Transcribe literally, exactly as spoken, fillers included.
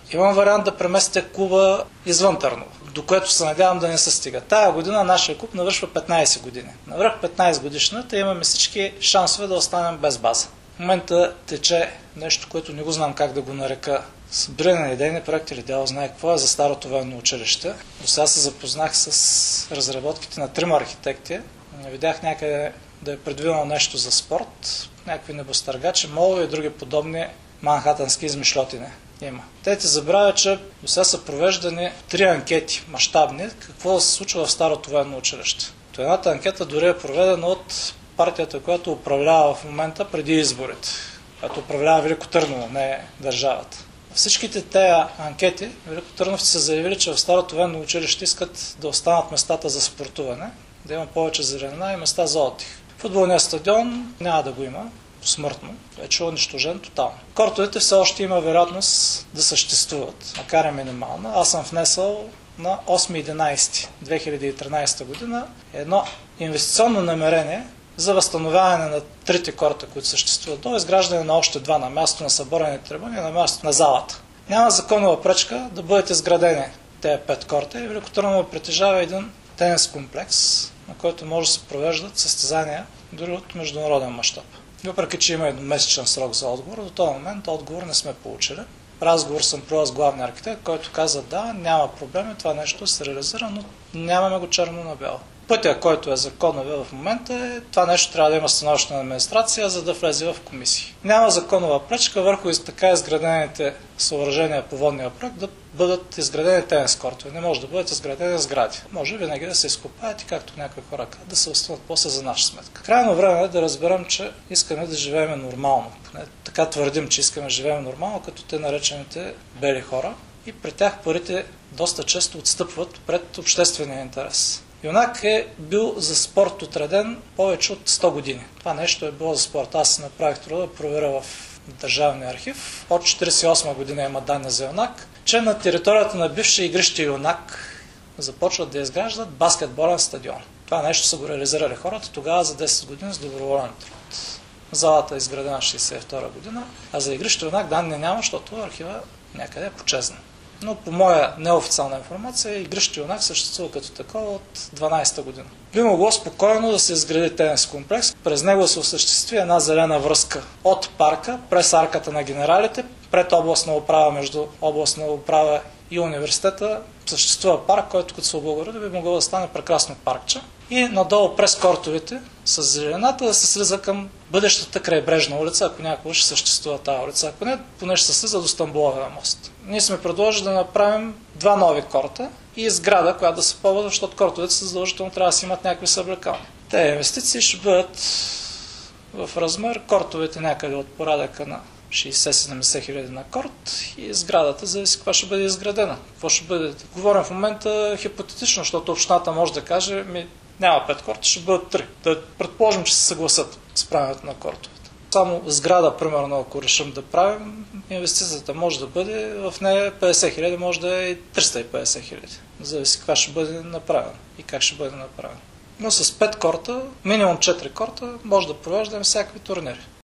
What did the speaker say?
Имам вариант да преместя клуба извън Търново, до което се надявам да не се стига. Тая година нашия клуб навършва петнайсет години. Навръх петнайсет годишната имаме всички шансове да останем без база. В момента тече нещо, което не го знам как да го нарека. Събиране на идейни проекти или дяло знае какво е за старото военно училище. До сега се запознах с разработките на трима архитекти. Видях някъде да е предвидено нещо за спорт, някакви небостъргачи, молове и други подобни манхатански измишлотини има. Те ти забравят, че до сега са провеждани три анкети, мащабни, какво се случва в старото военно училище. То едната анкета дори е проведена от партията, която управлява в момента преди изборите, която управлява Велико Търново, не държавата. Всичките тези анкети, Велико Търновци са заявили, че в старото военно училище искат да останат местата за спортуване, да има повече зеленина и места за отдих. Футболният стадион няма да го има, посмъртно, вече е унищожен тотално. Кортовете все още има вероятност да съществуват, макар и минимална. Аз съм внесъл на осми единайсети две хиляди и тринайсета година едно инвестиционно намерение за възстановяване на трите корта, които съществуват, до изграждане на още два на място на съборени трибуни и на място на залата. Няма законова пречка да бъдат изградени тези пет корта и Велико Търново притежава един тенис комплекс, на който може да се провеждат състезания дори от международен мащаб. Въпреки че има едномесечен срок за отговор, до този момент отговор не сме получили. Разговор съм провел с главния архитект, който каза да, няма проблеми, това нещо се реализира, но нямаме го черно на бяло. Пътя, който е законовия в момента, е това нещо трябва да има становище на администрация, за да влезе в комисии. Няма законова пречка върху така изградените съоръжения по водния проект да бъдат изградени тенис кортове. Не може да бъдат изградени сгради. Може винаги да се изкопаят и както някои хора казват, да се останат после за наша сметка. Крайно време е да разберем, че искаме да живеем нормално. Поне така твърдим, че искаме да живеем нормално, като те наречените бели хора. И при тях парите доста често отстъпват пред обществения интерес. Юнак е бил за спорт отреден повече от сто години. Това нещо е било за спорт. Аз си направих труда да проверя в Държавния архив. От четирийсет и осма година има данни за Юнак, че на територията на бивши игрище Юнак започват да изграждат баскетболен стадион. Това нещо са го реализирали хората тогава за десет години с доброволен труд. Залата е изградена в шейсет и втора година, а за игрище Юнак данни няма, защото архива някъде е почезна. Но по моя неофициална информация, игрище Юнак съществува като такова от дванайсета година. Би могло спокойно да се изгради тенис комплекс. През него се осъществи една зелена връзка от парка, през арката на генералите, пред областна управа, между областна управа и университета. Съществува парк, който като се облагороди би могло да стане прекрасно паркче. И надолу през кортовете с зелената да се слиза към бъдещата крайбрежна улица, ако някога ще съществува тази улица. Ако не, поне ще се слиза до Стамбуловия мост. Ние сме предложили да направим два нови корта и сграда, която да се ползва, защото кортовете са задължително трябва да си имат някакви съблекални. Те инвестиции ще бъдат в размер, кортовете някъде от порядъка на шейсет-седемдесет хиляди на корт и сградата зависи каква ще бъде изградена. Какво ще бъде? Говорим в момента хипотетично, защото общината може да каже, ми няма пет корта, ще бъдат три. Да предположим, че се съгласат с правенето на кортовете. Само сграда, примерно, ако решим да правим, инвестицията може да бъде в нея петдесет хиляди, може да е и триста и петдесет хиляди. Зависи каква ще бъде направена и как ще бъде направена. Но с пет корта, минимум четири корта, може да провеждаме всякакви турнири.